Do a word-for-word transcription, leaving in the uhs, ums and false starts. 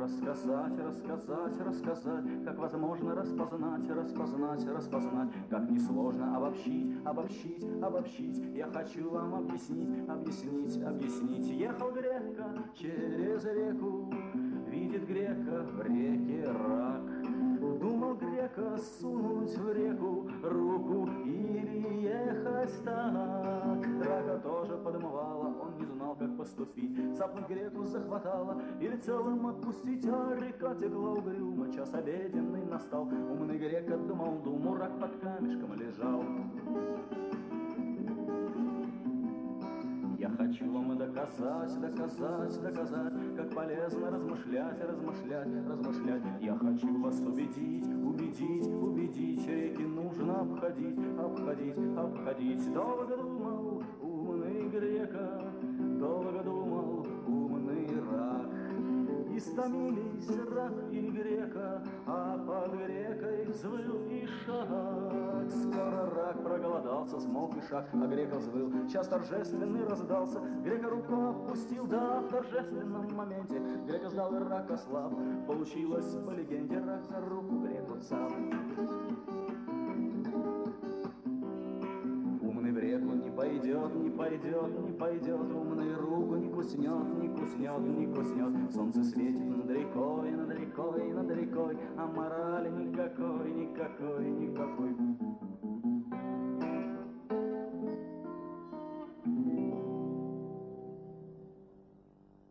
рассказать, рассказать, рассказать, как возможно распознать, распознать, распознать, как несложно обобщить, обобщить, обобщить. Я хочу вам объяснить, объяснить, объяснить. Ехал грека через реку, видит грека в реке рак. Думал грека сунуть в реку руку или ехать так. Рака тоже подмывала, он не знал, как поступить. Цапнуть греку захватала или целым отпустить, а река текла угрюмо, час обеденный настал. Умный грек отдумал думу, рак под камешком лежал. Я хочу вам доказать, доказать, доказать, как полезно размышлять, размышлять, размышлять. Я хочу вас убедить, убедить, убедить, реки нужно обходить, обходить, обходить. Долго думал умный грека, долго думал умный рак. Истомились рак и грека, а под грекой взвыл и шаг. Скоро рак проголодался, смолк и шаг, а грека взвыл. Час торжественный раздался, грека руку опустил, да в торжественном моменте грека ждал и рак ослаб. Получилось по легенде, рак за руку греку цап. Умный в реку не пойдет, не пойдет, не пойдет. Умный руку не куснет, не куснет, не куснет. Солнце светит над рекой,